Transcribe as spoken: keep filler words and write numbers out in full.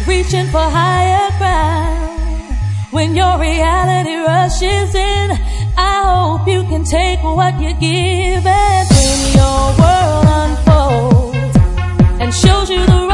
reaching for higher ground. When your reality rushes in, I hope you can take what you're given. When your world unfolds and shows you the